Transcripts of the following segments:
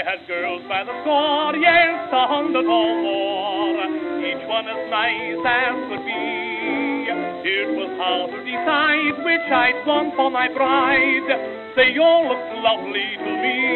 had girls by the score, yes, 100 or more, each one as nice as could be. It was hard to decide which I'd want for my bride. They all looked lovely to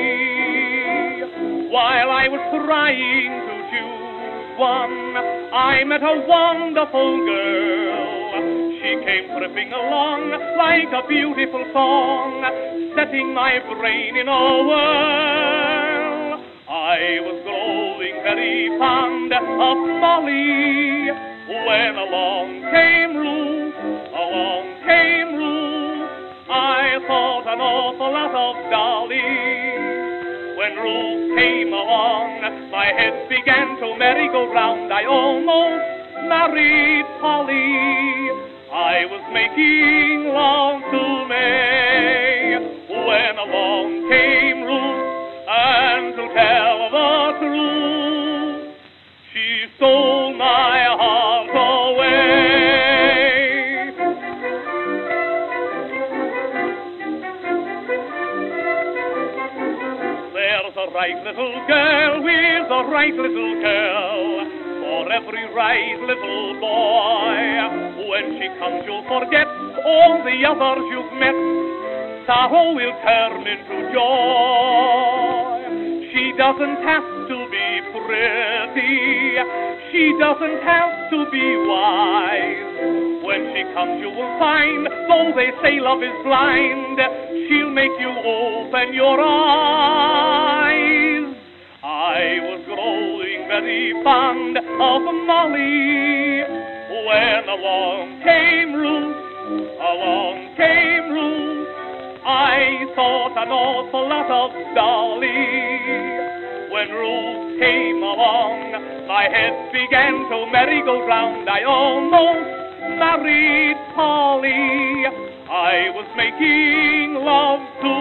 me. While I was trying to choose one, I met a wonderful girl. She came tripping along like a beautiful song, setting my brain in a whirl. I was growing very fond of Molly when along came Ruth, I thought an awful lot of Dolly. When Ruth came along, my head began to merry-go-round. I almost married Polly. I was making love to May when along came Ruth, and to tell the truth, she stole my heart away. There's a right little girl with a right little girl, for every right little boy. When she comes, you'll forget all the others you've met. Sorrow will turn into joy. She doesn't have to be pretty. She doesn't have to be wise. When she comes, you will find, though they say love is blind, she'll make you open your eyes. I was growing very fond of Molly when along came Ruth, I thought an awful lot of Dolly. When Ruth came along, my head began to merry-go-round. I almost married Polly. I was making love to